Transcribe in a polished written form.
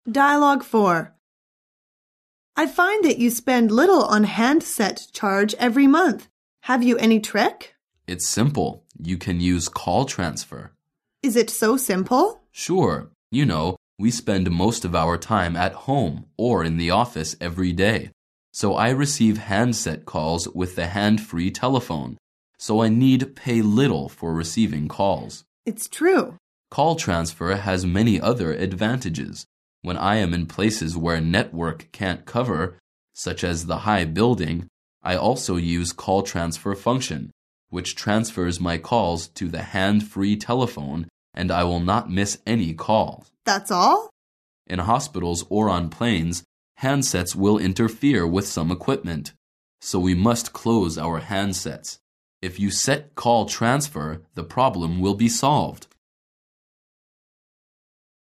Dialogue 4. I find that you spend little on handset charge every month. Have you any trick? It's simple. You can use call transfer. Is it so simple? Sure. You know, we spend most of our time at home or in the office every day. So I receive handset calls with the hand-free telephone. So I need pay little for receiving calls. It's true. Call transfer has many other advantages. When I am in places where network can't cover, such as the high building, I also use call transfer function, which transfers my calls to the hand-free telephone, and I will not miss any calls. That's all? In hospitals or on planes, handsets will interfere with some equipment, so we must close our handsets. If you set call transfer, the problem will be solved.